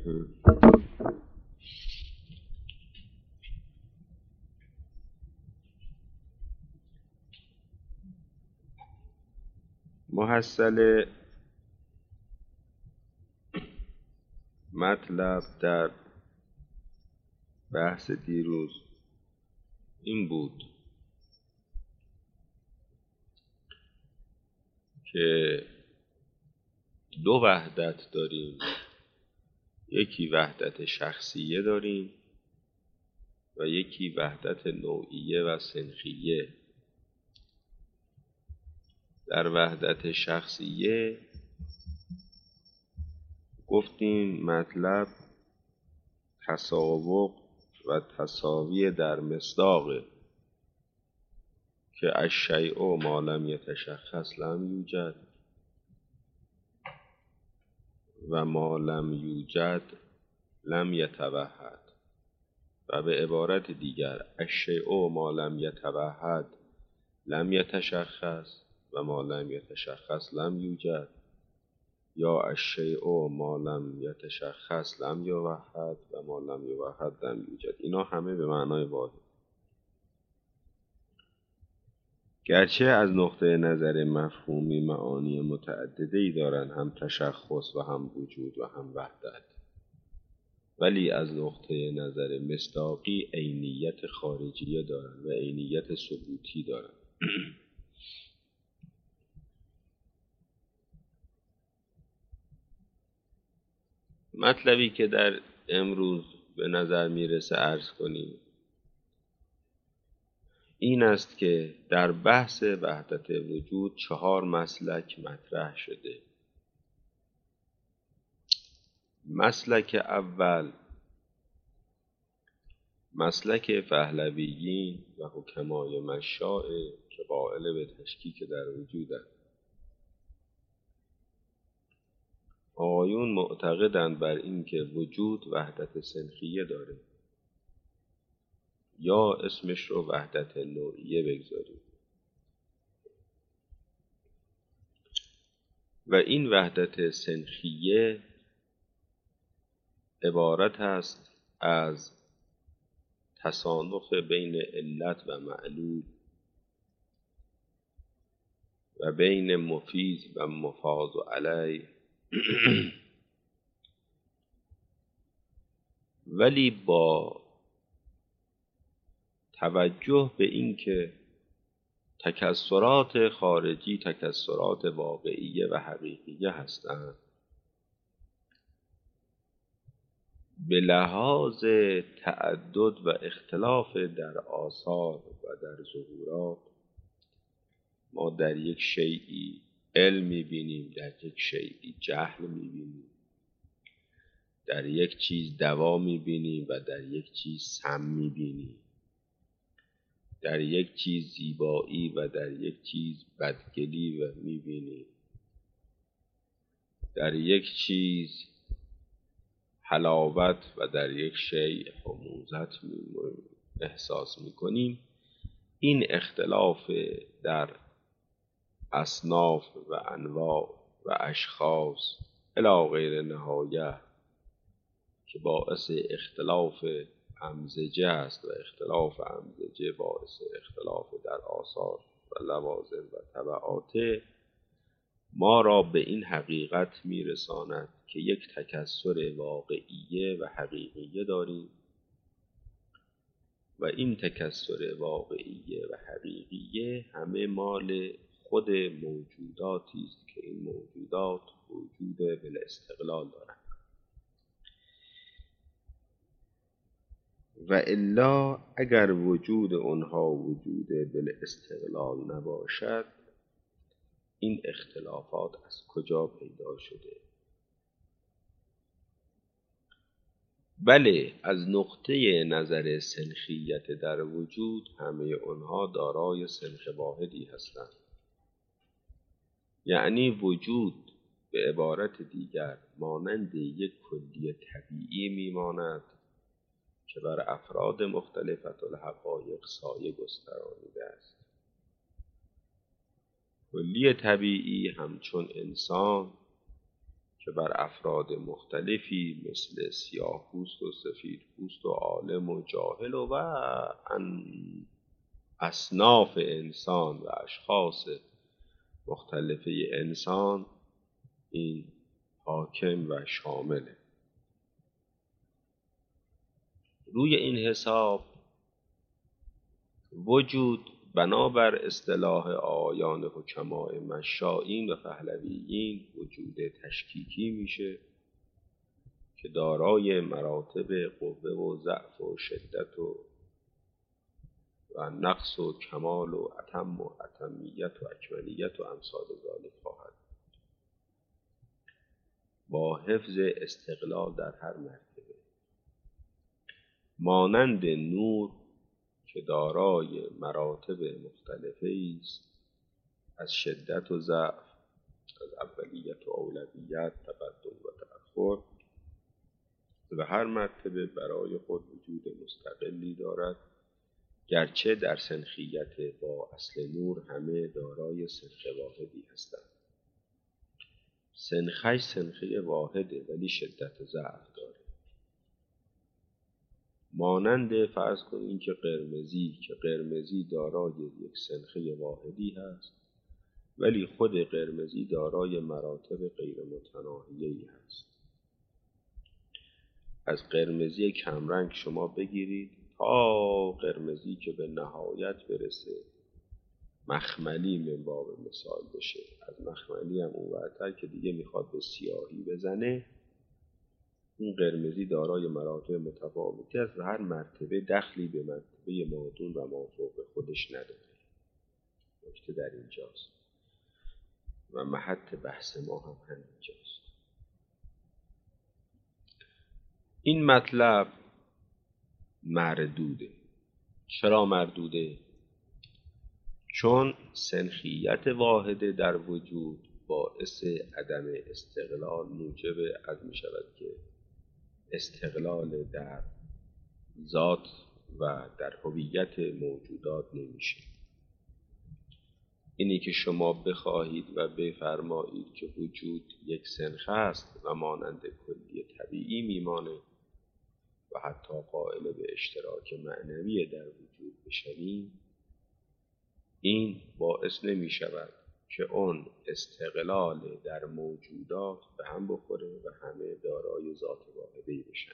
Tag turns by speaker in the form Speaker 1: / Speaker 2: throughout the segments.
Speaker 1: محصل مطلب در بحث دیروز این بود که دو وحدت داریم، یکی وحدت شخصیه داریم و یکی وحدت نوعیه و صنفیه. در وحدت شخصیه گفتیم مطلب تسابق و تساوی در مصداقه که الشیء ما لم یتشخص لم یوجد و ما لم یوجد لم یتوحد، و به عبارت دیگر الشیء ما لم یتوحد لم یتشخص و ما لم یتشخص لم یوجد، یا الشیء ما لم یتشخص لم یوحد و ما لم یوحد لم یوجد. اینا همه به معنای واحد، گرچه از نقطه نظر مفهومی معانی متعددی دارند، هم تشخص و هم وجود و هم وحدت، ولی از نقطه نظر مصداقی عینیت خارجیه دارند و عینیت ثبوتی دارند. مطلبی که در امروز به نظر میرسه عرض کنیم این است که در بحث وحدت وجود 4 مسلک مطرح شده. مسلک اول مسلک پهلویین و حکمای مشاء که قائل به تشکیک در وجودند. آقایون معتقدند بر این که وجود وحدت صنفیه داره، یا اسمش رو وحدت نوعیه بگذاریم، و این وحدت صنفیه عبارت است از تصانف بین علت و معلول و بین مفیز و مفاض علیه، ولی با توجه به اینکه تکثرات خارجی تکثرات واقعیه و حقیقیه هستند، به لحاظ تعدد و اختلاف در آثار و در ظهورات ما در یک شیئی علم می‌بینیم، در یک شیئی جهل می‌بینیم، در یک چیز دوا می‌بینیم و در یک چیز سم می‌بینیم، در یک چیز زیبایی و در یک چیز بدگلی و می‌بینیم، در یک چیز حلاوت و در یک شیء حموضت احساس می‌کنیم. این اختلاف در اصناف و انواع و اشخاص الی غیر نهایه که باعث اختلاف امزجه است و اختلاف امزجه باعث اختلاف در آثار و لوازم و تبعات ما را به این حقیقت میرساند که یک تکثر واقعیه و حقیقیه داریم و این تکثر واقعیه و حقیقیه همه مال خود موجوداتی است که این موجودات وجود بالاستقلال دارند، و الا اگر وجود آنها وجود بالاستقلال نباشد این اختلافات از کجا پیدا شده؟ بله، از نقطه نظر سنخیت در وجود همه آنها دارای سنخ واحدی هستند، یعنی وجود به عبارت دیگر مانند یک کلی طبیعی میماند که بر افراد مختلفت الحقایق سایه گسترانیده است. کلی طبیعی همچون انسان که بر افراد مختلفی مثل سیاه پوست و سفید پوست و عالم و جاهل و اصناف انسان و اشخاص مختلفه انسان این حاکم و شامله. روی این حساب وجود بنابر اصطلاح آیان حکمای مشائین و پهلویین وجود تشکیکی میشه که دارای مراتب قوه و ضعف و شدت و نقص و کمال و اتم و اتمیت و اکملیت و امثال ذالک خواهد با حفظ استقلال در هر مرتبه، مانند نور که دارای مراتب مختلفی است از شدت و ضعف، از اولیت و اولویت، تقدم و تأخر، و هر مرتبه برای خود وجود مستقلی دارد، گرچه در سنخیت با اصل نور همه دارای سنخ واحدی هستند. سنخش سنخی واحده ولی شدت ضعف داره. مانند فرض کنید که قرمزی دارای یک سنخی واحدی هست ولی خود قرمزی دارای مراتب غیر متناهیه‌ای هست. از قرمزی کمرنگ شما بگیرید تا قرمزی که به نهایت برسه مخملی من باب مثال بشه، از مخملی هم اونورتر که دیگه میخواد به سیاهی بزنه، این قرمزی دارای مراتب متفاوتی است و هر مرتبه دخلی به مرتبه مادون و مافوق خودش نداره. نکته در اینجاست و محط بحث ما هم همینجاست. این مطلب مردوده. چرا مردوده؟ چون سنخیت واحده در وجود باعث عدم استقلال موجب از می شود که استقلال در ذات و در هویت موجودات نمیشه. اینی که شما بخواهید و بفرمایید که وجود یک سنخ است و مانند کلی طبیعی میمانه و حتی قائل به اشتراک معنوی در وجود بشویم، این باعث نمی شود که اون استقلال در موجودات به هم بخوره و همه دارای ذات واحده‌ای بشن.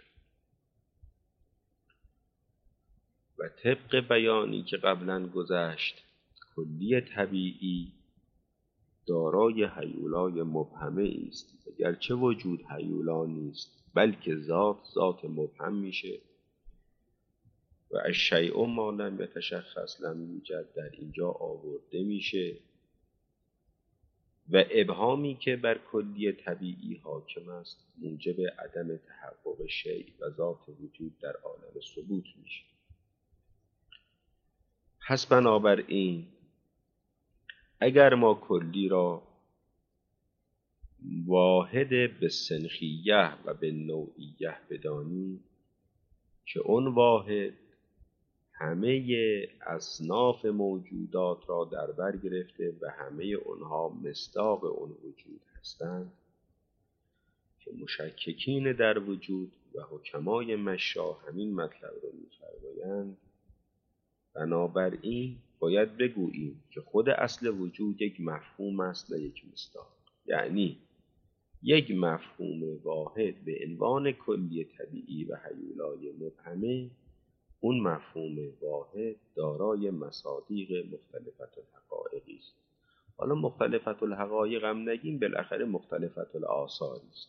Speaker 1: و طبق بیانی که قبلا گذشت، کلی طبیعی دارای هیولای مبهمه است و گرچه وجود هیولا نیست بلکه ذات مبهم میشه و الشیء ما لم یتشخص لم یوجد در اینجا آورده میشه و ابهامی که بر کلی طبیعی حاکم است موجب عدم تحقق شیء و ذات وجود در عالم ثبوت میشه. پس بنابراین اگر ما کلی را واحد به سنخیه و به نوعیه بدانیم که اون واحد همه اصناف موجودات را در بر گرفته و همه اونها مصداق اون وجود هستند که مشککین در وجود و حکمای مشا همین مطلب را می‌فرمایند، بنابراین باید بگوییم که خود اصل وجود یک مفهوم است نه یک مصداق. یعنی یک مفهوم واحد به عنوان کلی طبیعی و هیولای مبهمه، اون مفهوم واحد دارای مصادیق مختلفت الحقایقی است. حالا مختلفت الحقایق هم نگیم، بالاخره مختلفت الآثار است.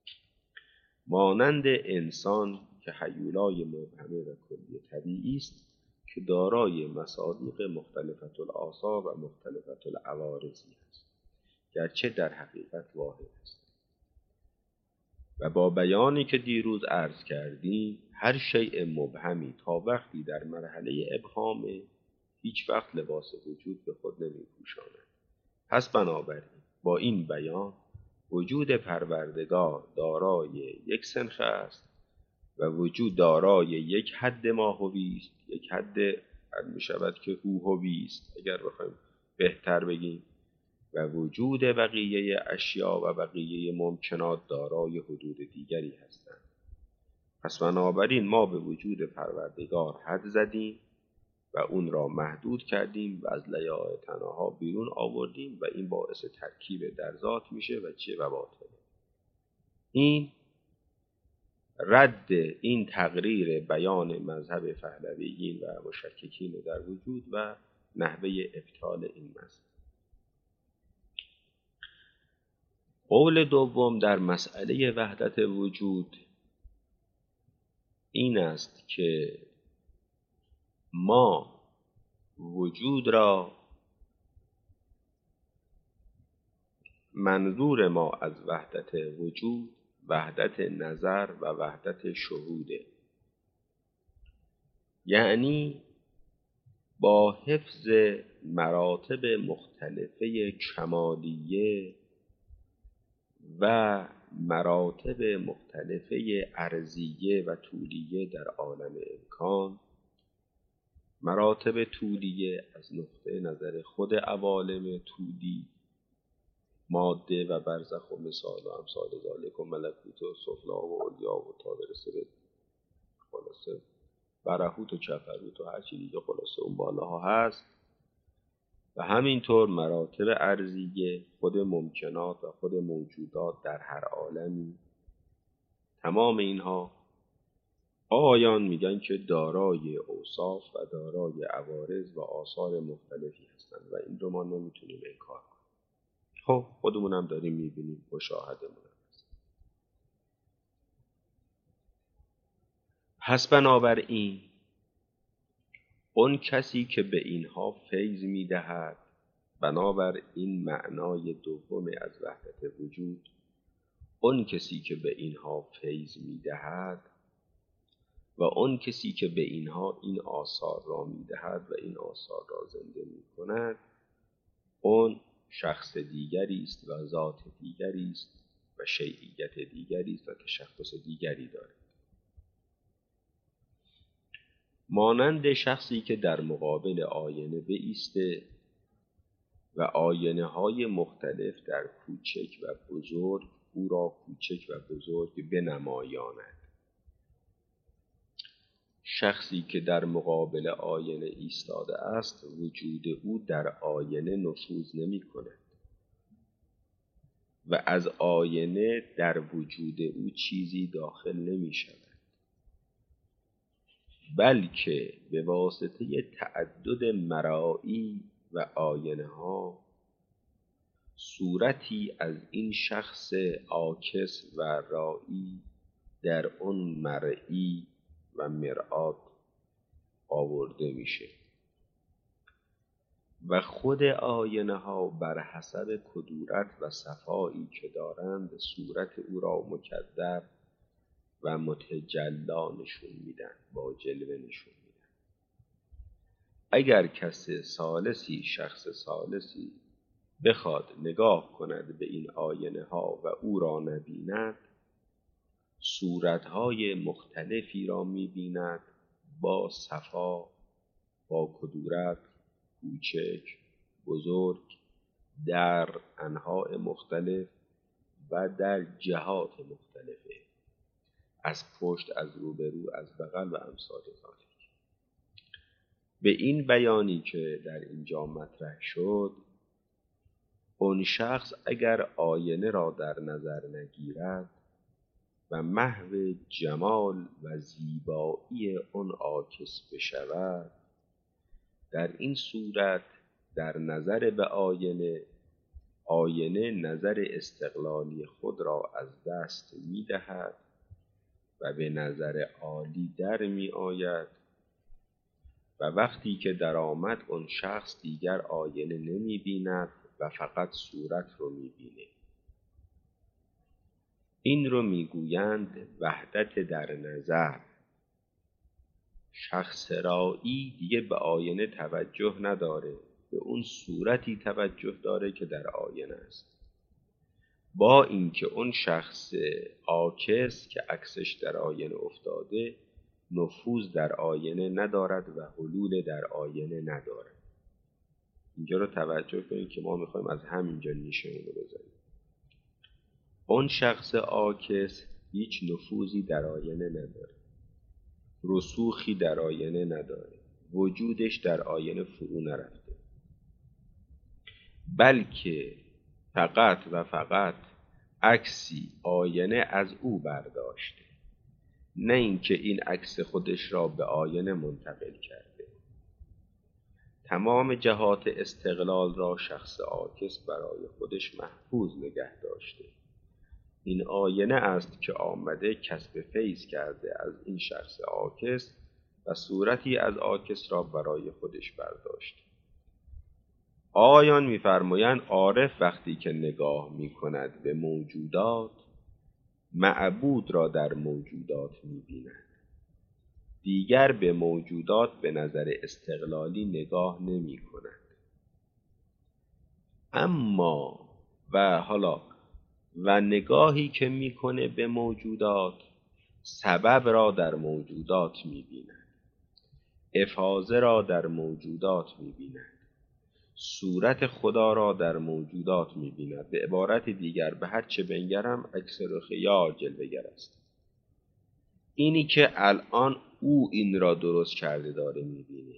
Speaker 1: مانند انسان که هیولای مبهمه و کلی طبیعی است که دارای مصادیق مختلفت الآثار و مختلفت العوارضی است، گرچه در حقیقت واحد است. و با بیانی که دیروز عرض کردیم، هر شیء مبهمی تا وقتی در مرحله ابهام هیچ وقت لباس وجود به خود نمی‌پوشاند. پس بنابراین با این بیان وجود پروردگار دارای یک سنخ است و وجود دارای یک حد ماهوی است، یک حد می شود که هوهوی است اگر بخوایم بهتر بگیم، و وجود بقیه اشیا و بقیه ممکنات دارای حدود دیگری هستند. پس بنابراین ما به وجود پروردگار حد زدیم و اون را محدود کردیم و از لیاقه تنها بیرون آوردیم و این باعث ترکیب در ذات میشه و چیه و باطله. این رد این تقریر بیان مذهب پهلویین و مشککین در وجود و نحوه ابطال این مذهب. قول دوم در مسئله وحدت وجود این است که ما وجود را منظور ما از وحدت وجود وحدت نظر و وحدت شهوده، یعنی با حفظ مراتب مختلفه کمالیه و مراتب مختلفه ارضیه و طولیه در عالم امکان. مراتب طولیه از نقطه نظر خود عوالم طولی، ماده و برزخ و مثال و امثال ذالک و ملکوت و سفلا و علیا و تا برسه به خلاصه برهوت و کفروت و هرچی دیگه خلاصه اون بالاها هست. و همینطور مراتب ارضیه، خود ممکنات و خود موجودات در هر عالمی، تمام اینها آقایان میگن که دارای اوصاف و دارای عوارض و آثار مختلفی هستند و این رو ما نمیتونیم انکار کنیم. خب خودمونم داریم میبینیم، مشاهدمون هست. پس بنابراین اون کسی که به اینها فیض میدهد، بنابر این معنای دوم از وحدت وجود، اون کسی که به اینها فیض میدهد و اون کسی که به اینها این آثار را میدهد و این آثار را زنده میکند، اون شخص دیگری است و ذات دیگری است و شیعیت دیگری است و تشخص دیگری دارد. مانند شخصی که در مقابل آینه بایسته و آینه های مختلف در کوچک و بزرگ او را کوچک و بزرگ بنمایاند. شخصی که در مقابل آینه ایستاده است، وجود او در آینه نفوذ نمی کند و از آینه در وجود او چیزی داخل نمی شود، بلکه به واسطه تعدد مرائی و آینه ها صورتی از این شخص عاکس و رائی در اون مرئی و مرآت آورده میشه و خود آینه ها بر حسب کدورت و صفایی که دارند صورت او را مکدر و متجلا نشون میدن، با جلوه نشون میدن. اگر کس ثالثی، شخص ثالثی بخواد نگاه کند به این آینه ها و او را نبیند، صورتهای مختلفی را می‌بیند با صفا، با کدورت، کوچک، بزرگ، در انواع مختلف و در جهات مختلفه، از پشت، از روبرو، از بغل و امثال ذالک. به این بیانی که در اینجا مطرح شد، اون شخص اگر آینه را در نظر نگیرد و محو جمال و زیبایی اون عاکس بشود، در این صورت در نظر به آینه نظر استقلالی خود را از دست می‌دهد و به نظر عالی در می‌آید و وقتی که در آمد اون شخص دیگر آینه نمی‌بیند و فقط صورت رو می‌بینه. این رو میگویند وحدت در نظر. شخص رائی دیگه به آینه توجه نداره، به اون صورتی توجه داره که در آینه است، با اینکه اون شخص عاکس که عکسش در آینه افتاده نفوذ در آینه ندارد و حلول در آینه ندارد. اینجا رو توجه کنید که ما میخوایم از همینجا نیشمون رو بزنیم. اون شخص عاکس هیچ نفوذی در آینه نداره، رسوخی در آینه نداره، وجودش در آینه فرو نرفته، بلکه فقط و فقط عکسی آینه از او برداشته، نه اینکه این عکس خودش را به آینه منتقل کرده. تمام جهات استقلال را شخص عاکس برای خودش محفوظ نگه داشته. این آینه است که آمده کسب فیض کرده از این شخص عاکس و صورتی از عاکس را برای خودش برداشته. آقایان می‌فرمایند عارف وقتی که نگاه می‌کند به موجودات، معبود را در موجودات می‌بیند. دیگر به موجودات به نظر استقلالی نگاه نمی‌کند. اما و نگاهی که می‌کنه به موجودات، سبب را در موجودات می‌بیند، افاضه را در موجودات می‌بیند، صورت خدا را در موجودات می‌بیند. به عبارت دیگر به هر چه بنگرم عکس رخ یار جلوه‌گر است. اینی که الان او این را درست کرده داره می‌بینه.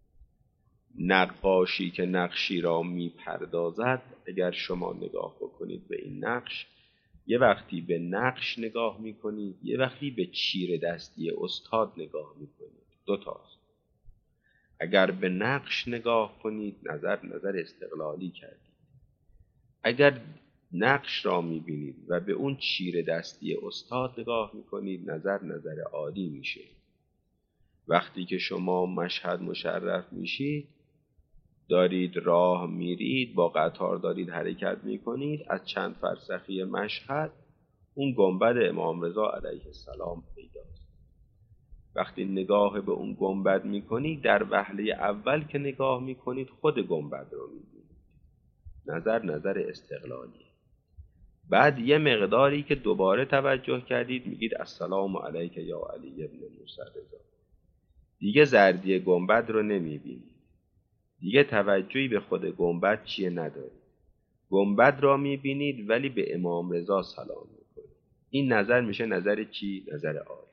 Speaker 1: نقاشی که نقشی را می‌پردازد، اگر شما نگاه بکنید به این نقش، یه وقتی به نقش نگاه می‌کنید، یه وقتی به چیره دستی استاد نگاه می‌کنید. دو تاست. اگر به نقش نگاه کنید نظر استقلالی کردید. اگر نقش را می‌بینید و به اون چیره دستی استاد نگاه می‌کنید نظر عالی میشه. وقتی که شما مشهد مشرف میشید، دارید راه میرید، با قطار دارید حرکت میکنید، از چند فرسخی مشهد اون گنبد امام رضا علیه السلام پیداست. وقتی نگاه به اون گنبد میکنید، در وهله اول که نگاه میکنید خود گنبد رو میبینید. نظر استقلالی. بعد یه مقداری که دوباره توجه کردید میگید السلام علیک یا علی ابن موسی رضا. دیگه زردی گنبد رو نمیبینید. دیگه توجهی به خود گنبد چیه ندارید. گنبد را میبینید ولی به امام رضا سلام میکنید. این نظر میشه نظر چی؟ نظر عالی.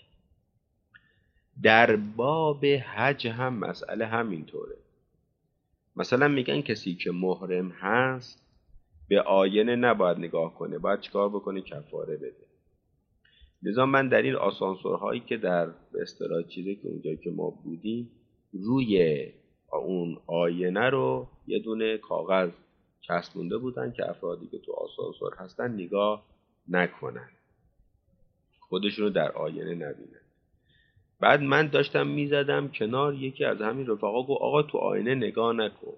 Speaker 1: در باب حج هم مسئله همینطوره. مثلا میگن کسی که محرم هست به آینه نباید نگاه کنه، باید چیکار بکنه؟ کفاره بده. لذا من در این آسانسورهایی که در به اصطلاح چیزی که اونجایی که ما بودیم، روی اون آینه رو یه دونه کاغذ چسبونده بودن که افرادی که تو آسانسور هستن نگاه نکنن، خودشونو در آینه نبینن. بعد من داشتم میزدم کنار، یکی از همین رفقا گفت آقا تو آینه نگاه نکن.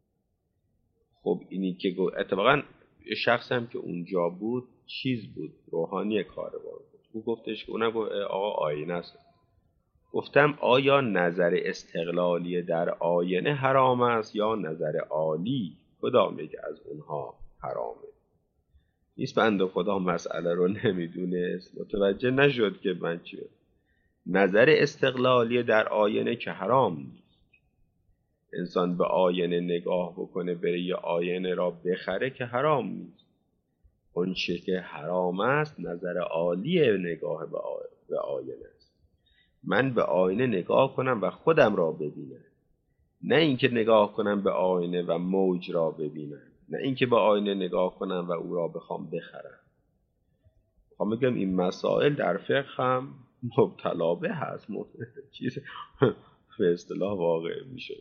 Speaker 1: خب اینی که گفت، اتفاقا شخص هم که اونجا بود چیز بود، روحانی کاروان بود. او گفتش که اونم گفت آقا آینه است. گفتم آیا نظر استقلالی در آینه حرام است یا نظر عالی؟ کدام یک از اونها حرامه؟ نیست بنده خدا مسئله رو نمیدونست، متوجه نشد که من چی. نظر استقلالی در آینه که حرام نیست. انسان به آینه نگاه بکنه، بره یه آینه را بخره که حرام نیست. اون چه که حرام است نظر عالی نگاه به آینه است. من به آینه نگاه کنم و خودم را ببینم، نه اینکه نگاه کنم به آینه و موج را ببینم، نه اینکه به آینه نگاه کنم و او را بخوام بخرم. میخوام بگم این مسائل در فقه هم مبتلا به هست، چیز به اصطلاح واقع میشه.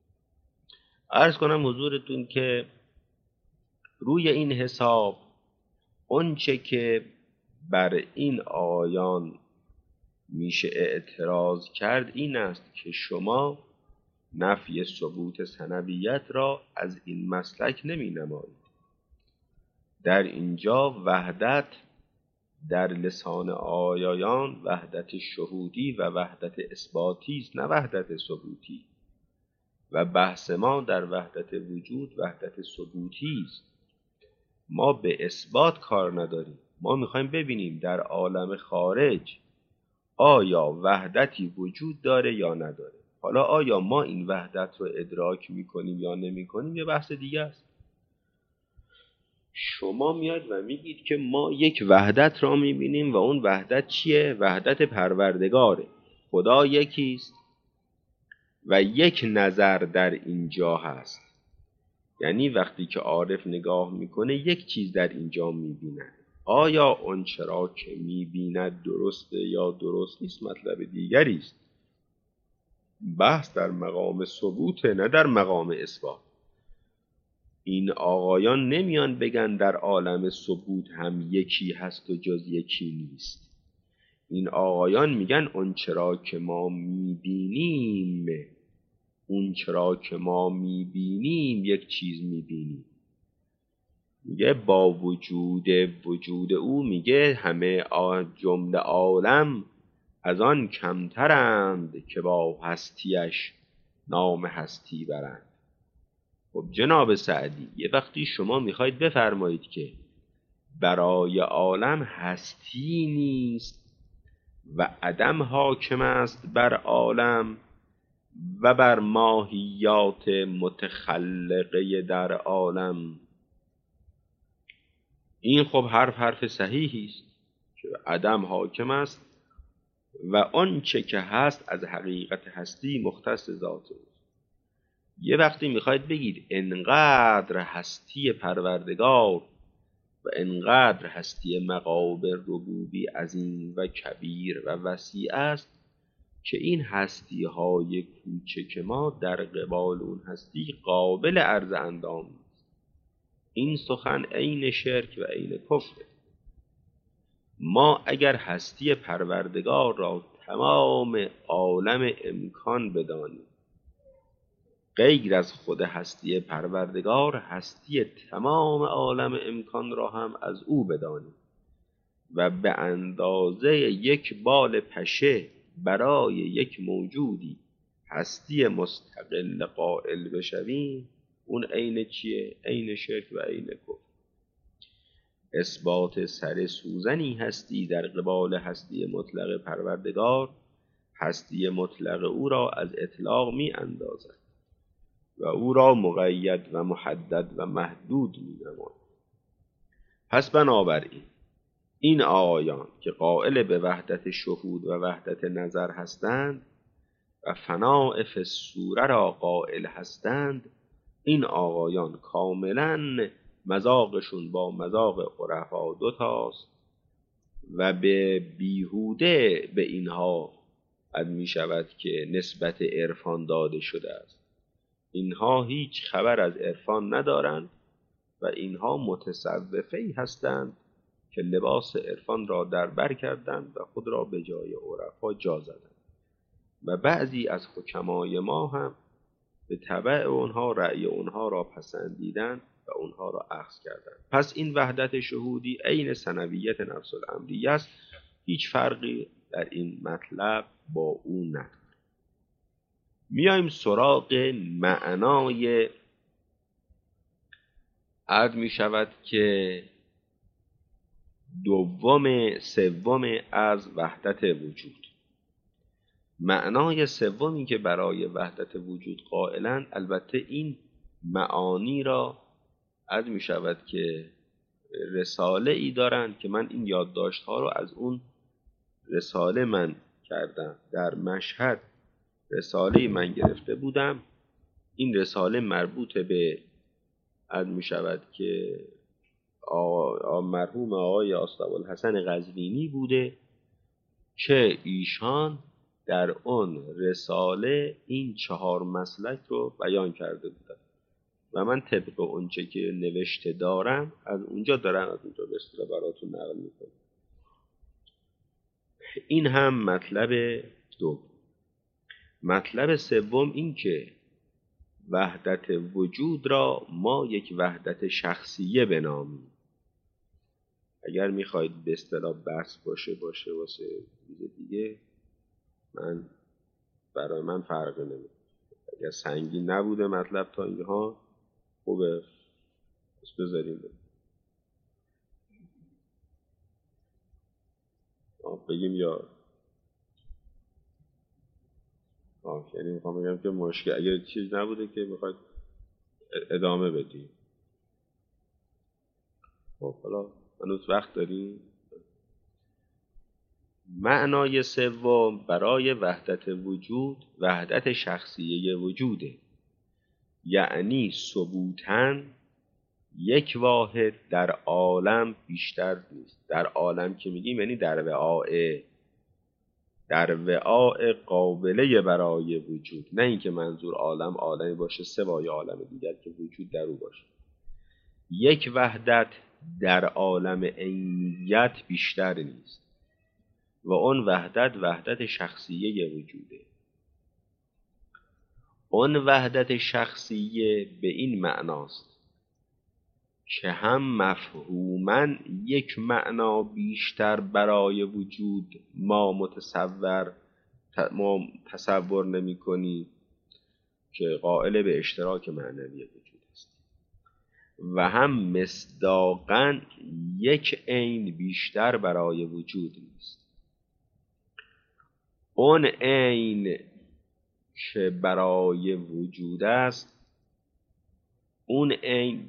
Speaker 1: عرض کنم حضورتون که روی این حساب اونچه که بر این آیان میشه اعتراض کرد این است که شما نفی ثبوت ثنویت را از این مسلک نمی نمایید. در اینجا وحدت در لسان آیایان وحدت شهودی و وحدت اثباتی است، نه وحدت ثبوتی. و بحث ما در وحدت وجود وحدت ثبوتی است. ما به اثبات کار نداریم، ما میخوایم ببینیم در عالم خارج آیا وحدتی وجود داره یا نداره. حالا آیا ما این وحدت رو ادراک میکنیم یا نمیکنیم یه بحث دیگه است. شما میاد و میگید که ما یک وحدت را میبینیم و اون وحدت چیه؟ وحدت پروردگاره. خدا یکیست و یک نظر در اینجا هست. یعنی وقتی که عارف نگاه میکنه یک چیز در اینجا میبیند. آیا اون چرا که میبیند درسته یا درست نیست مطلب دیگری است. بحث در مقام ثبوت نه در مقام اثبات. این آقایان نمیان بگن در عالم ثبوت هم یکی هست و جز یکی نیست. این آقایان میگن اون چرا که ما میبینیم، اون چرا که ما میبینیم یک چیز میبینیم. میگه با وجود او، میگه همه جمله عالم از آن کمترند که با هستیش نام هستی برند. خب جناب سعدی، یه وقتی شما میخواید بفرمایید که برای عالم هستی نیست و عدم حاکم است بر عالم و بر ماهیات متخلقه در عالم، این خب حرف صحیحی است که عدم حاکم است و آنچه که هست از حقیقت هستی مختص ذات اوست. یه وقتی میخواید بگید انقدر هستی پروردگار و انقدر هستی مقابر ربوبی عظیم و کبیر و وسیع است که این هستی های کوچک ما در قبال اون هستی قابل عرض اندام است. این سخن عین شرک و عین کفر. ما اگر هستی پروردگار را تمام عالم امکان بدانیم، غیر از خود هستی پروردگار هستی تمام عالم امکان را هم از او بدانیم و به اندازه یک بال پشه برای یک موجودی هستی مستقل قائل بشویم، اون عین چیه؟ عین شرک و عین کفر. اثبات سر سوزنی هستی در قبال هستی مطلق پروردگار، هستی مطلق او را از اطلاق می اندازد و او را مقید و محدد و محدود می نماید. پس بنابراین این آقایان که قائل به وحدت شهود و وحدت نظر هستند و فناء فی الصوره را قائل هستند، این آقایان کاملا مذاقشون با مذاق عرفا دوتاست و به بیهوده به اینها می شود که نسبت عرفان داده شده است. اینها هیچ خبر از عرفان ندارند و اینها متصوفه‌ای هستند که لباس عرفان را در بر کردند و خود را به جای عرفا جا زدند و بعضی از حکمای ما هم به تبع اونها رأی اونها را پسندیدند و اونها را اخذ کردند. پس این وحدت شهودی عین ثنویت نفس الامریه است، هیچ فرقی در این مطلب با اون ندارد. میایم سراغ معنای عرض می شود که سوم از وحدت وجود. معنای سومی که برای وحدت وجود قائلند، البته این معانی را عرض می شود که رساله ای دارند که من این یادداشت ها رو از اون رساله من کردم. در مشهد رساله من گرفته بودم. این رساله مربوط به عرض می شود که مرحوم آقای آستاب‌الحسن قزوینی بوده که ایشان در اون رساله این 4 مسلک رو بیان کرده بودن و من طبق اونچه که نوشته دارم از اونجا دارم، از اونجا به اصطلاح براتون نقل میکنم. این هم مطلب دو. مطلب سوم این که وحدت وجود را ما یک وحدت شخصیه بنامیم. اگر میخواید به اصطلاح بحث باشه واسه چیز دیگه، برای من فرقی نمیکنه. اگر سنگین نبوده مطلب تا اینها خوبه، بس بذاریم بگیم یا یعنی میخوام بگم که مشکل اگر چیز نبوده که میخواید ادامه بدیم. خب حالا هنوز وقت داریم. معنای سوم برای وحدت وجود وحدت شخصیه وجوده، یعنی ثبوتاً یک واحد در عالم بیشتر نیست. در عالم که میگیم یعنی در وعاء قابله برای وجود، نه اینکه منظور عالمی باشه سوای عالم دیگر که وجود در او باشه. یک وحدت در عالم عینیت بیشتر نیست و اون وحدت شخصیه وجوده. اون وحدت شخصیه به این معناست که هم مفهوماً یک معنا بیشتر برای وجود ما تصور نمی کنیم که قائل به اشتراک معنوی وجود است، و هم مصداقاً یک عین بیشتر برای وجود نیست. اون عین که برای وجود است، اون عین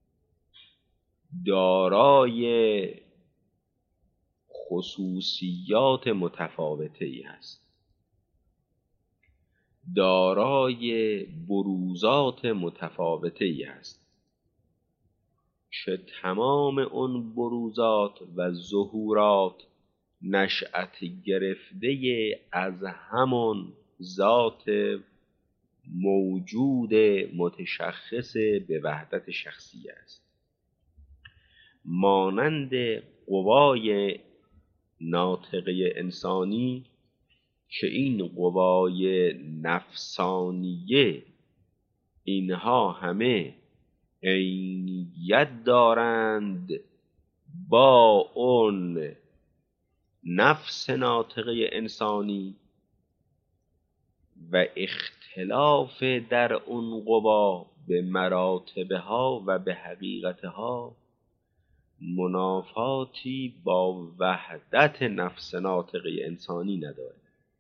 Speaker 1: دارای خصوصیات متفاوته‌ای است، دارای بروزات متفاوته‌ای است که تمام اون بروزات و ظهورات نشأت گرفته از همون ذات موجود متشخص به وحدت شخصیه است. مانند قوای ناطقه انسانی که این قوای نفسانیه اینها همه عینیت دارند با اون نفس ناطقه انسانی و اختلاف در اون قوا به مراتبها و به حقیقتها منافاتی با وحدت نفس ناطقه انسانی نداره.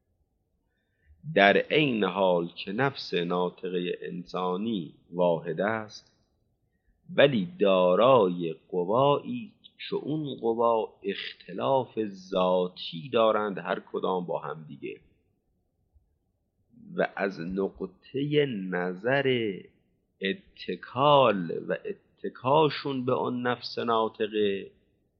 Speaker 1: در عین حال که نفس ناطقه انسانی واحد است، ولی دارای قوایی که اون قوا اختلاف ذاتی دارند هر کدام با هم دیگه، و از نقطه نظر اتکال و اتکاشون به آن نفس ناطقه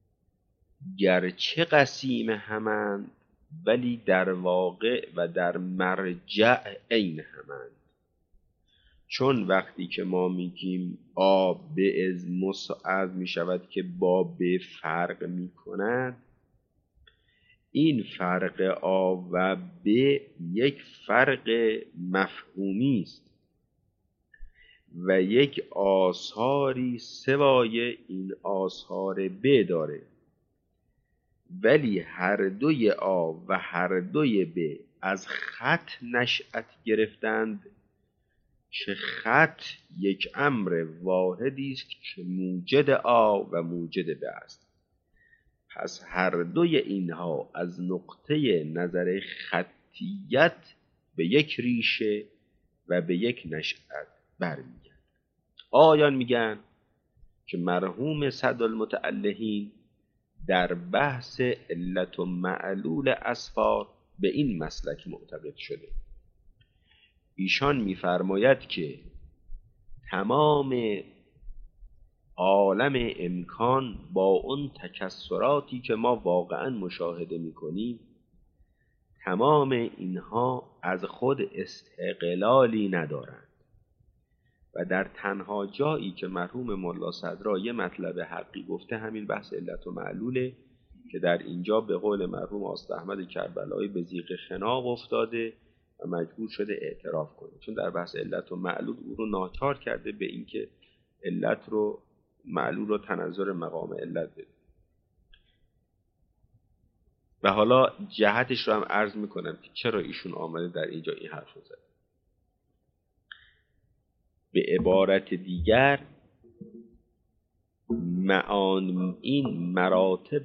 Speaker 1: گرچه قسیم همند ولی در واقع و در مرجع عین همند. چون وقتی که ما میگیم آ به از مساعد می شود که با به فرق می کند، این فرق آ و به یک فرق مفهومی است و یک آثاری سوای این آثار ب داره، ولی هر دوی آ و هر دوی ب از خط نشأت گرفتند که خط یک امر واحدی است که موجد آ و موجد ب است. پس هر دوی اینها از نقطه نظر خطیت به یک ریشه و به یک نشأت برمیگردند. آیان میگن که مرحوم سعدالمتألهین در بحث علت و معلول اسفار به این مسلک معتقد شده. ایشان میفرماید که تمام عالم امکان با اون تکسراتی که ما واقعا مشاهده میکنیم، تمام اینها از خود استقلالی ندارند و در تنها جایی که مرحوم ملا صدرا یه مطلب حقی گفته همین بحث علت و معلوله که در اینجا به قول مرحوم آست احمد کربلایی به ضیق خناق افتاده و مجبور شده اعتراف کنه، چون در بحث علت و معلول او رو ناچار کرده به اینکه علت رو معلول رو تنظر مقام علت بده. و حالا جهتش رو هم عرض میکنم که چرا ایشون آمده در اینجا این حرف رو زده. به عبارت دیگر این مراتب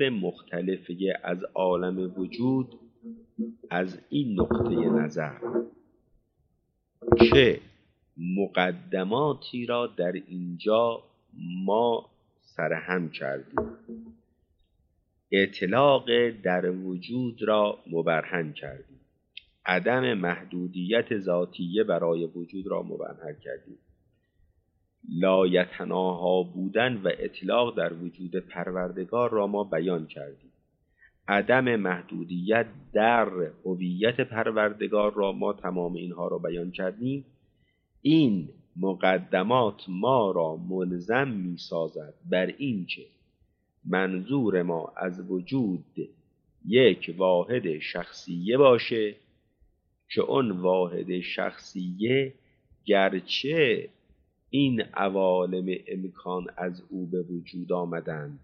Speaker 1: مختلفه از عالم وجود از این نقطه نظر که مقدماتی را در اینجا ما سرهم کردیم. اطلاق در وجود را مبرهن کردیم. عدم محدودیت ذاتیه برای وجود را مبرهن کردیم. لایتناها بودن و اطلاق در وجود پروردگار را ما بیان کردیم. عدم محدودیت در هویت پروردگار را ما تمام اینها را بیان کردیم. این مقدمات ما را ملزم می سازد بر این که منظور ما از وجود یک واحد شخصیه باشه که اون واحد شخصیه گرچه این عوالم امکان از او به وجود آمدند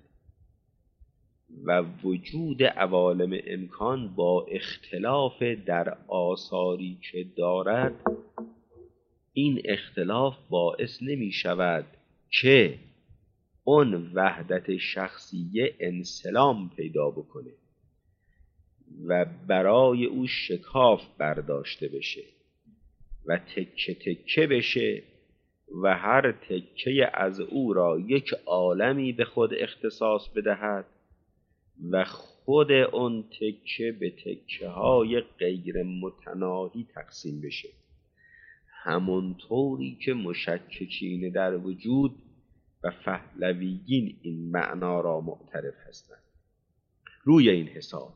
Speaker 1: و وجود عوالم امکان با اختلاف در آثاری که دارد، این اختلاف باعث نمی شود که اون وحدت شخصیه انسلام پیدا بکنه و برای او شکاف برداشته بشه و تکه تکه بشه و هر تکه از او را یک عالمی به خود اختصاص بدهد و خود اون تکه به تکه های غیر متناهی تقسیم بشه، همونطوری که مشککین در وجود و پهلویین این معنا را معترف هستند. روی این حساب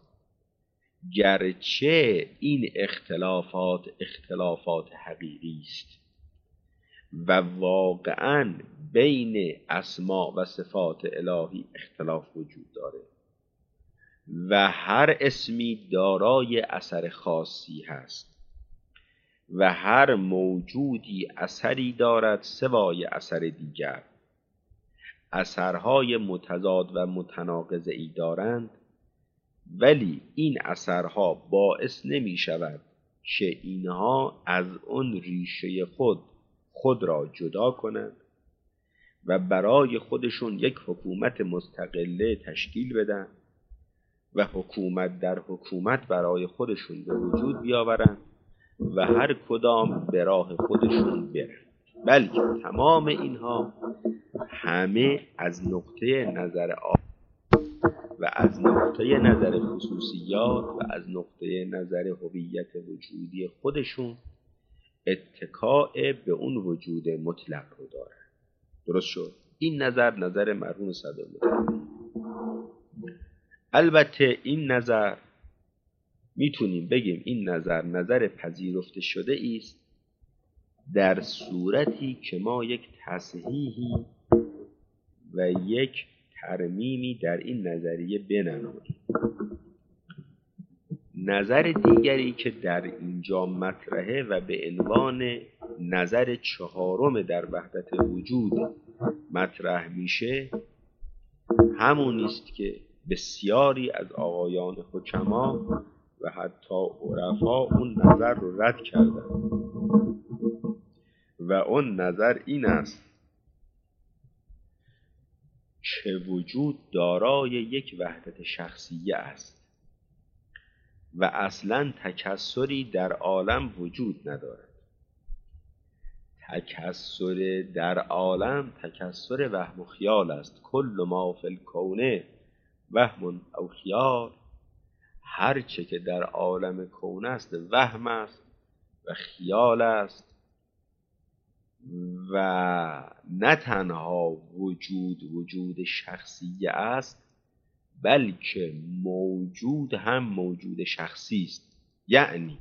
Speaker 1: گرچه این اختلافات حقیقی است و واقعاً بین اسما و صفات الهی اختلاف وجود داره و هر اسمی دارای اثر خاصی هست و هر موجودی اثری دارد سوای اثر دیگر، اثرهای متضاد و متناقضی دارند، ولی این اثرها باعث نمی شود که اینها از اون ریشه خود را جدا کنند و برای خودشون یک حکومت مستقله تشکیل بدن و حکومت در حکومت برای خودشون به وجود بیاورند و هر کدام به راه خودشون برن، بلکه تمام اینها همه از نقطه نظر و از نقطه نظر خصوصیات و از نقطه نظر هویت وجودی خودشون اتکاء به اون وجود مطلق رو دارن. درست شد؟ این نظر مرحوم صدرالمتحدین. البته این نظر میتونیم بگیم این نظر پذیرفته شده است در صورتی که ما یک تصحیحی و یک ترمیمی در این نظریه بنماییم. نظر دیگری که در اینجا مطرحه و به عنوان نظر چهارم در وحدت وجود مطرح میشه همون است که بسیاری از آقایان حکما و حتی عرفا اون نظر رو رد کردن و اون نظر این است که وجود دارای یک وحدت شخصیه است و اصلا تکثری در عالم وجود ندارد. تکثر در عالم تکثر وهم و خیال است. کل ما فی الکون وهم او خیال، هر چه که در عالم کون است وهم است و خیال است و نه تنها وجود شخصی است بلکه موجود هم موجود شخصی است. یعنی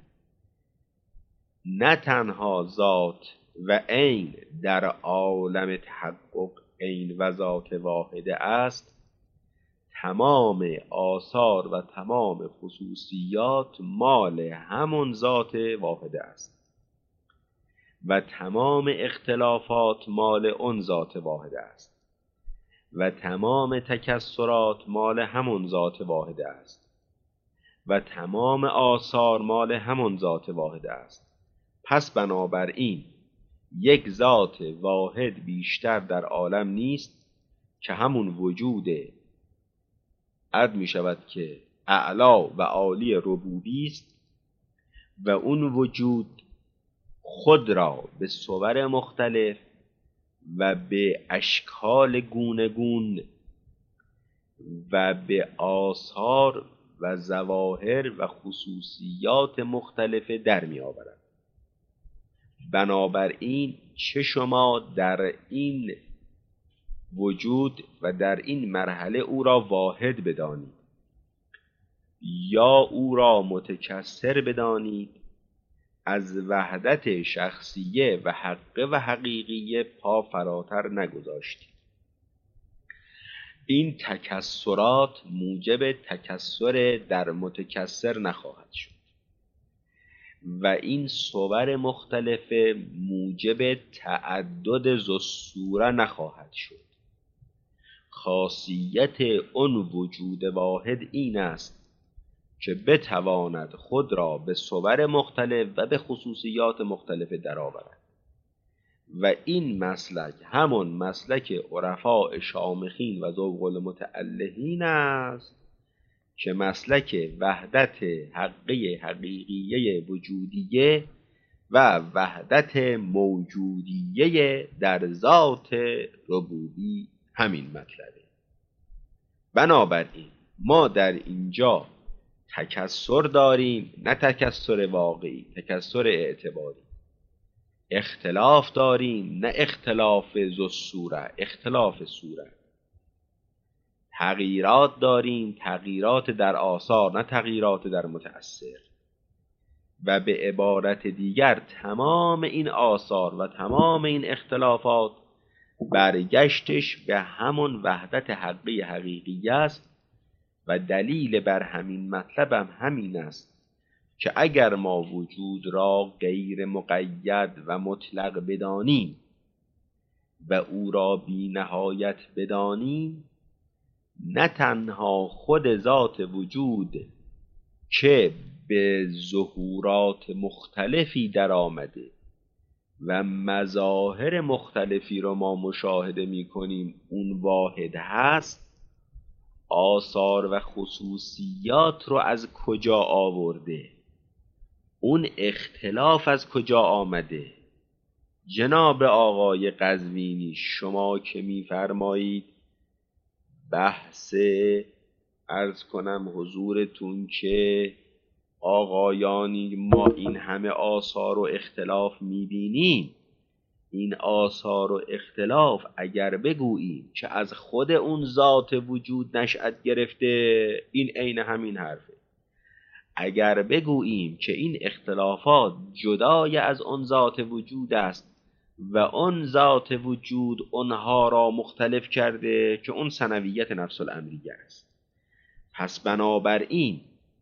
Speaker 1: نه تنها ذات و عین در عالم تحقق عین و ذات واحده است، تمام آثار و تمام خصوصیات مال همون ذات واحده است و تمام اختلافات مال اون ذات واحده است و تمام تکثرات مال همون ذات واحده است و تمام آثار مال همون ذات واحده است. پس بنابراین یک ذات واحد بیشتر در عالم نیست که همون وجود عد می شود که اعلا و عالی ربوبی است و اون وجود خود را به صور مختلف و به اشکال گوناگون و به آثار و ظواهر و خصوصیات مختلف در می آورد. بنابراین چه شما در این وجود و در این مرحله او را واحد بدانید یا او را متکثر بدانید، از وحدت شخصیه و حقه و حقیقیه پا فراتر نگذاشتید. این تکثرات موجب تکثر در متکثر نخواهد شد و این صور مختلف موجب تعدد ذوالصوره نخواهد شد. خاصیت اون وجود واحد این است که بتواند خود را به صور مختلف و به خصوصیات مختلف درآورد و این مسلک همون مسلک عرفاء شامخین و ذوق المتألهین است که مسلک وحدت حقه حقیقیه وجودیه و وحدت موجودیه در ذات ربوبی همین مطلبه. بنابراین ما در اینجا تکثر داریم، نه تکثر واقعی، تکثر اعتباری. اختلاف داریم، نه اختلاف ذوالصوره، اختلاف صورت. تغییرات داریم، تغییرات در آثار، نه تغییرات در متأثر. و به عبارت دیگر تمام این آثار و تمام این اختلافات برگشتش به همون وحدت حقی حقیقی است و دلیل بر همین مطلب هم همین است که اگر ما وجود را غیر مقید و مطلق بدانیم و او را بی نهایت بدانیم، نه تنها خود ذات وجود که به ظهورات مختلفی در آمده و مظاهر مختلفی را ما مشاهده می کنیم اون واحد هست، آثار و خصوصیات رو از کجا آورده؟ اون اختلاف از کجا آمده؟ جناب آقای قزوینی، شما که می‌فرمایید بحث عرض کنم حضورتون که آقایانی ما این همه آثار و اختلاف می‌بینیم، این آثار و اختلاف اگر بگوییم که از خود اون ذات وجود نشأت گرفته، این عین همین حرفه. اگر بگوییم که این اختلافات جدای از اون ذات وجود است و اون ذات وجود اونها را مختلف کرده که اون ثنویت نفس الامریه است، پس بنابراین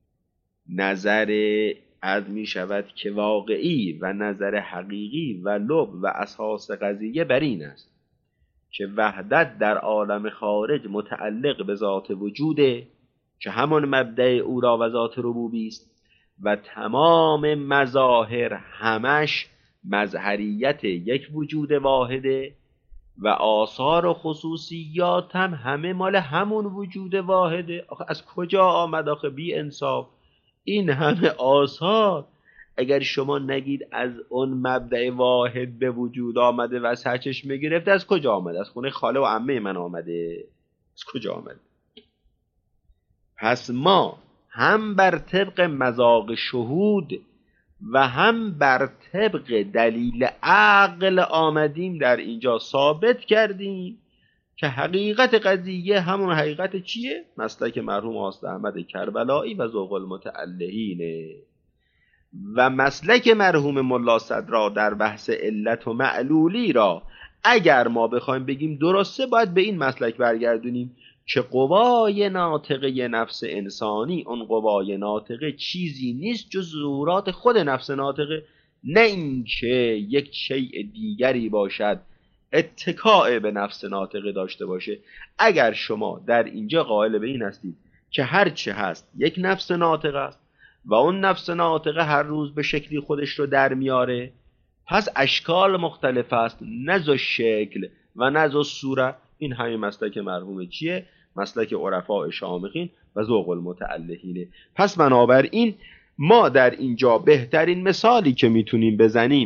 Speaker 1: نظر از می شود که واقعی و نظر حقیقی و لب و اساس قضیه بر این است که وحدت در عالم خارج متعلق به ذات وجوده که همون مبدأ او را و ذات ربوبی است و تمام مظاهر همش مظهریت یک وجود واحده و آثار و خصوصیات هم همه مال همون وجود واحده. آخه از کجا آمد آخه بی انصاف این همه آثار؟ اگر شما نگید از اون مبدأ واحد به وجود آمده و سرچشمه گرفته، از کجا آمده؟ از خونه خاله و عمه من آمده؟ از کجا آمده؟ پس ما هم بر طبق مذاق شهود و هم بر طبق دلیل عقل آمدیم در اینجا ثابت کردیم که حقیقت قضیه همون حقیقت چیه؟ مسلک مرحوم آست احمد کربلایی و ذوق المتألهینه و مسلک مرحوم ملا صدرا در بحث علت و معلولی را اگر ما بخوایم بگیم درسته، باید به این مسلک برگردونیم که قوای ناطقه نفس انسانی، اون قوای ناطقه چیزی نیست جز ظهورات خود نفس ناطقه، نه اینکه یک شیء دیگری باشد اتکاء به نفس ناطقه داشته باشه. اگر شما در اینجا قائل به این هستید که هر چه هست یک نفس ناطقه است و اون نفس ناطقه هر روز به شکلی خودش رو در میاره، پس اشکال مختلف است، نه ذو شکل و نه ذو صوره. این همین مسلک مرحوم چیه؟ مسلک عرفاء شامخین و ذوق المتألهینه. پس بنابراین ما در اینجا بهترین مثالی که میتونیم بزنیم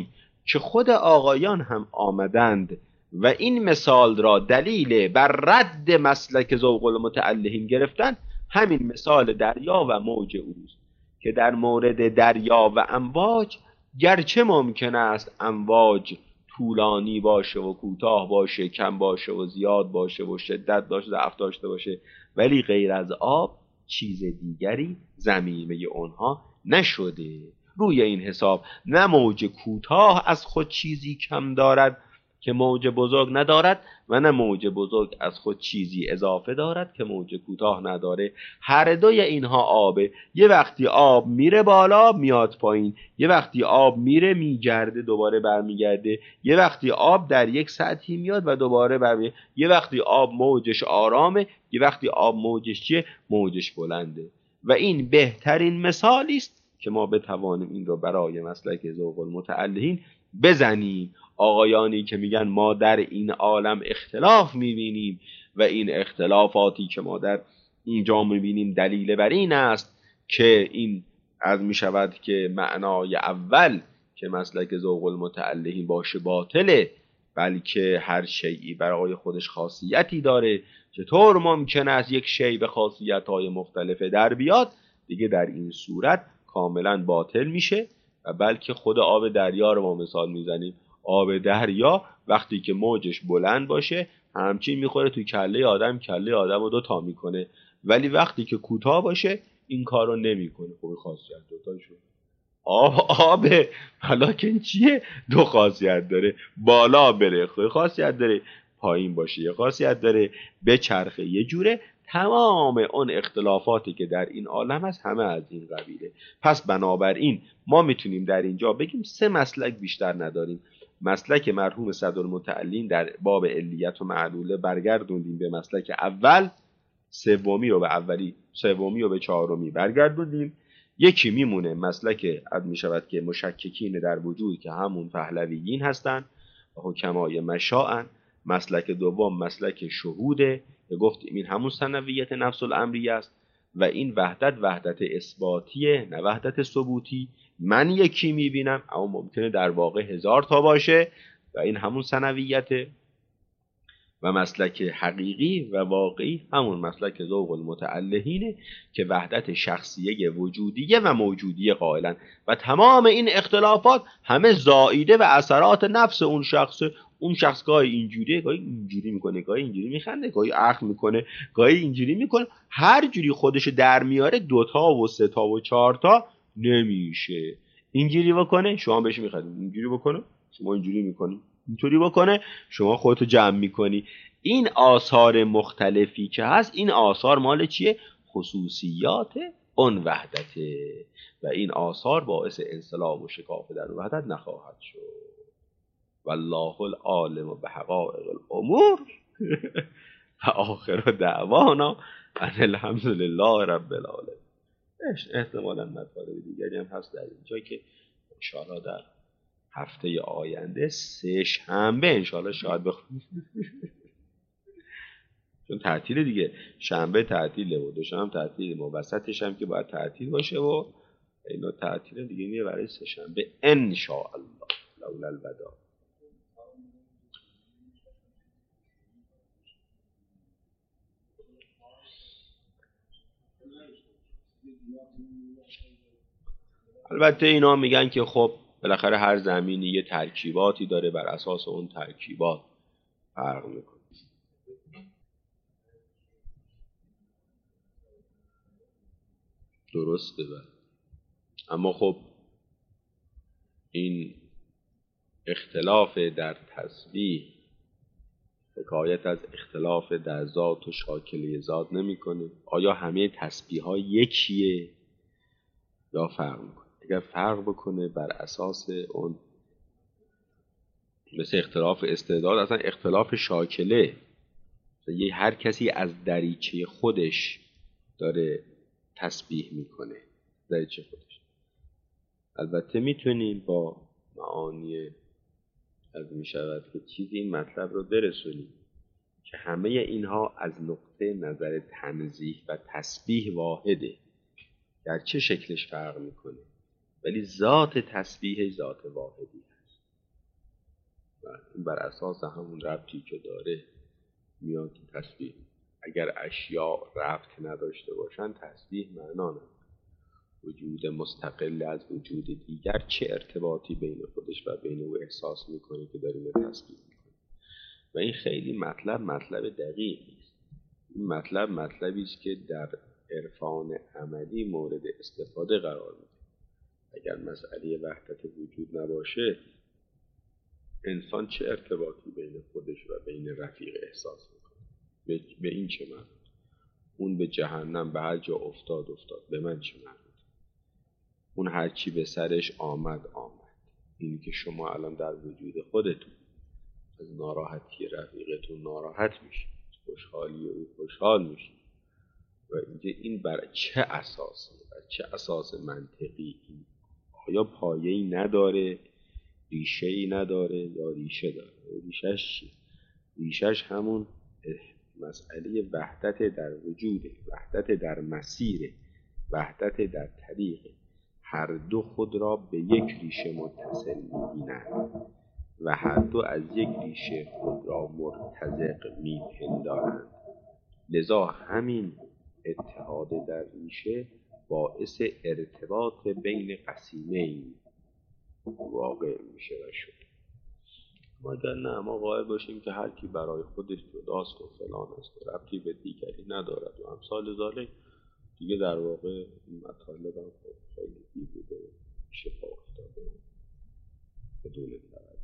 Speaker 1: که خود آقایان هم آمدند و این مثال را دلیل بر رد مسلک ذوق المتعلهین گرفتند، همین مثال دریا و موج اوست که در مورد دریا و امواج گرچه ممکن است امواج طولانی باشه و کوتاه باشه، کم باشه و زیاد باشه و شدت داشته ضعف داشته باشه، ولی غیر از آب چیز دیگری ضمیمه اونها نشده. روی این حساب نه موج کوتاه از خود چیزی کم دارد که موج بزرگ ندارد و نه موج بزرگ از خود چیزی اضافه دارد که موج کوتاه نداره. هر دوی اینها آبه. یه وقتی آب میره بالا میاد پایین، یه وقتی آب میره میگرده دوباره برمیگرده، یه وقتی آب در یک سطحی میاد و دوباره برمیگرده، یه وقتی آب موجش آرامه، یه وقتی آب موجش چیه؟ موجش بلنده. و این بهترین مثالی است که ما بتوانیم این رو برای مسلک ذوق المتعلهین بزنیم. آقایانی که میگن ما در این عالم اختلاف میبینیم و این اختلافاتی که ما در اینجا میبینیم دلیل بر این است که این از میشود که معنای اول که مسلک ذوق المتعلهین باشه باطله، بلکه هر شیئی برای خودش خاصیتی داره. چطور ممکن است یک شیء به خاصیت‌های مختلفه در بیاد؟ دیگه در این صورت کاملا باطل میشه. و بلکه خود آب دریا رو ما مثال میزنیم. آب دریا وقتی که موجش بلند باشه همچین میخوره تو کله آدم، کله آدم رو 2 تا میکنه، ولی وقتی که کوتاه باشه این کار رو نمیکنه. خب خاصیت دوتا شد. آب حالا چیه؟ 2 خاصیت داره، بالا بره خاصیت داره، پایین باشه یه خاصیت داره، به چرخه یه جوره. تمام اون اختلافاتی که در این عالم هست همه از این قبیله. پس بنابراین ما میتونیم در اینجا بگیم 3 مسلک بیشتر نداریم. مسلک مرحوم صدرالمتعلین در باب علیت و معلوله برگردوندیم به مسلک اول، سومی رو به چهارمی برگردوندیم. یکی میمونه مسلک میشود که مشککین در وجود که همون پهلویین هستن و حکمای مشاعن. مسلک دوم مسلک شهوده که گفتیم این همون ثنویت نفس الامریه است و این وحدت اثباتیه نه وحدت ثبوتی. من یکی میبینم اما ممکنه در واقع 1000 تا باشه و این همون ثنویته. و مسلک حقیقی و واقعی همون مسلک ذوق المتعلهینه که وحدت شخصیه وجودیه و موجودیه قائلن و تمام این اختلافات همه زائیده و اثرات نفس اون شخص. اون شخص گاهی اینجوریه، گاهی اینجوری میکنه، گاهی اینجوری میخنده، گاهی اخم میکنه، گاهی اینجوری میکنه. هر جوری خودش در میاره 2 تا و 3 تا و 4 تا نمیشه. اینجوری بکنه شما بهش میخندید، اینجوری بکنه شما اینجوری میکنی، اینطوری بکنه شما خودتو جمع میکنی. این آثار مختلفی که هست این آثار مال چیه؟ خصوصیات اون وحدته و این آثار باعث انسلاب و شکاف در وحدت نخواهد شد. والله العالم بحقائق الامور و آخر دعوانا ان الحمد لله رب العالمین. احتمالا مطالب دیگری هم هست در اینجا که ان شاءالله در هفته آینده 3 شنبه انشاءالله شاید بخونیم چون تعطیل دیگه، شنبه تعطیله و دوشنبه تعطیله، وسطش هم که باید تعطیل باشه و اینا تعطیل دیگه میره برای 3 شنبه انشاءالله لولا البدا. البته اینا میگن که خب بالاخره هر زمینی یه ترکیباتی داره، بر اساس اون ترکیبات فرق میکنه. درسته اما خب این اختلاف در تسبیح حکایت از اختلاف در ذات و شاکله ذات نمیکنه. آیا همه تسبیح ها یکیه یا فرق میکنه؟ اگر فرق بکنه بر اساس اون مثل اختلاف استعداد، اصلا اختلاف شاکله هر کسی از دریچه خودش داره تسبیح میکنه، دریچه خودش. البته میتونیم با معانی از میشود که چیزی این مطلب رو برسونیم که همه اینها از نقطه نظر تنزیه و تسبیح واحده، در چه شکلش فرق میکنه ولی ذات تسبیح ذات واحدی هست. و این بر اساس همون ربطی که داره میاد تو تسبیح. اگر اشیاء ربط نداشته باشن تسبیح معنا نداره. وجود مستقل از وجود دیگر چه ارتباطی بین خودش و بین او احساس میکنه که داریم تسبیح میکنه؟ و این خیلی مطلب دقیقی است. این مطلبی است که در عرفان عملی مورد استفاده قرار میده. اگر مسئله وحدت وجود نباشه، انسان چه ارتباطی بین خودش و بین رفیق احساس میکنه؟ به این چه مربوط؟ اون به جهنم به هر جا افتاد، به من چه مربوط؟ اون هر چی به سرش آمد. اینی که شما الان در وجود خودتون از ناراحتی رفیقتون ناراحت میشید، خوشحالی او خوشحال میشید، و اینجا این بر چه اساسی، بر چه اساس منطقی؟ این آیا پایه‌ای نداره، ریشه‌ای نداره، یا ریشه داره؟ ریشه‌ش چیه؟ ریشه‌ش همون مسئله وحدت در وجوده، وحدت در مسیره، وحدت در طریقه. هر دو خود را به یک ریشه متصل می‌بینند و هر دو از یک ریشه خود را مرتزق می‌پندارند. لذا همین اتحاد در ریشه باعث ارتباط بین قسیمین واقع میشه و شد. مگر نه ما قائل باشیم که هر کی برای خودش جداست و فلان است و ربطی به دیگری ندارد و امثال ذالک، دیگه در واقع این مطالب هم خیلی بیهوده و شفا افتاده بدون توجه.